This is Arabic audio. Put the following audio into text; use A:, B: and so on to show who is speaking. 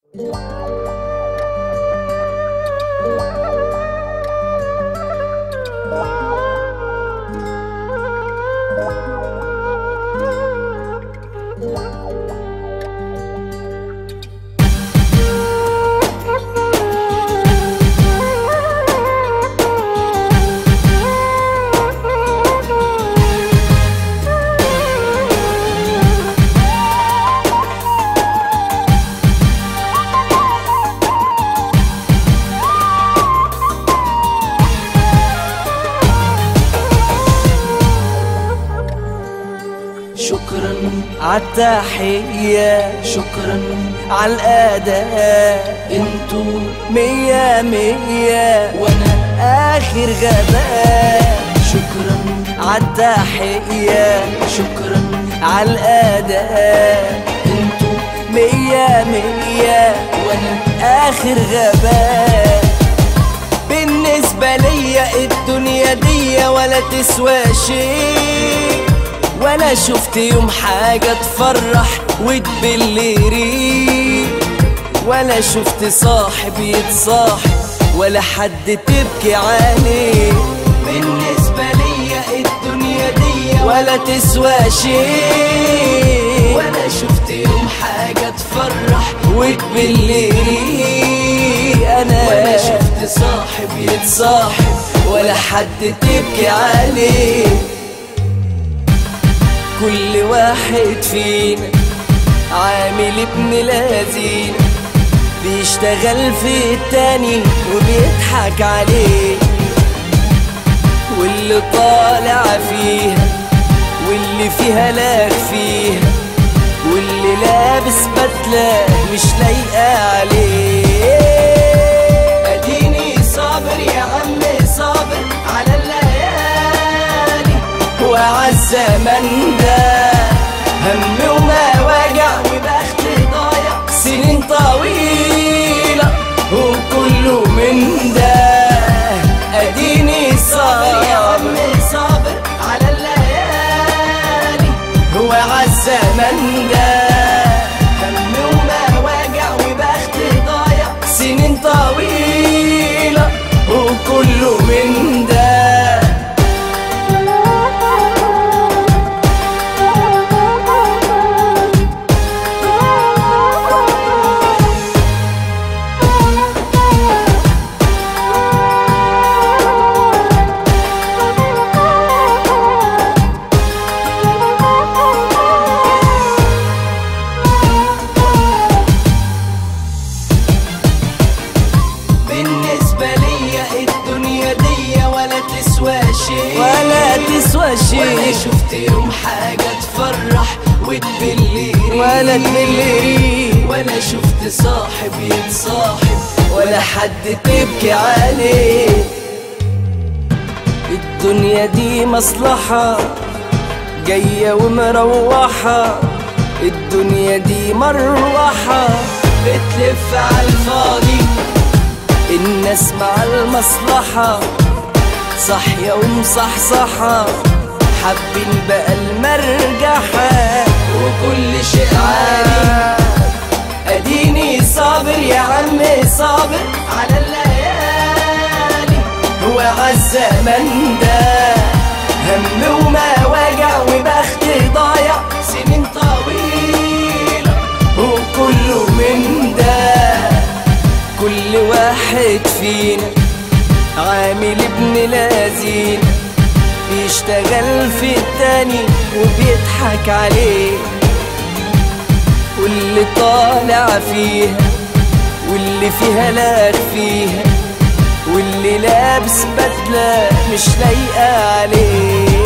A: شكرا عالتحية، شكرا عالأداء، انتو مية مية وانا آخر غباء. شكرا عالتحية، شكرا عالأداء، انتو مية مية وانا آخر غباء. بالنسبة ليا الدنيا دي ولا تسوى شيء، ولا شفت يوم حاجة تفرح وتبل ريق، ولا شفت صاحب يتصاحب ولا حد تبكي عليه. بالنسبة ليا الدنيا دي ولا تسوى شيء، ولا شفت يوم حاجة تفرح وتبل ريق، أنا ولا شفت صاحب يتصاحب ولا حد تبكي عليه. كل واحد فينا عامل ابن لذين، بيشتغل في التاني وبيضحك عليه، واللي طالع فيها واللي فيها لاغ فيها، واللي لابس بدلة مش لايقة عليه. اديني صابر يا عم صابر على الليالي وعالزمن ده، هم وما وجع وبخت ضايع سنين طويلة وكله من ده. اديني صابر يا عم صابر على الليالي وعالزمن ده، هم وما وجع وبخت ضايع سنين طويلة وكله من ده. ولا تسوى شيء، ولا شفت يوم حاجة تفرح وتبل ولا تبل، ولا شفت صاحب يتصاحب ولا حد تبكي عليه. الدنيا دي مصلحة جاية ومروحة، الدنيا دي مروحة بتلف عالفاضي. الناس مع المصلحة صحية ومصحصحة، حابين بقى المرجحة وكل شيء عادي. اديني صابر يا عم صابر على الليالي وعالزمن ده، هم وما وجع وبخت ضايع سنين طويلة وكله من ده. كل واحد فينا عامل ابن لذين، بيشتغل في التاني وبيضحك عليه، واللي طالع فيها واللي فيها لاغ فيها، واللي لابس بدلة مش لايقة عليه.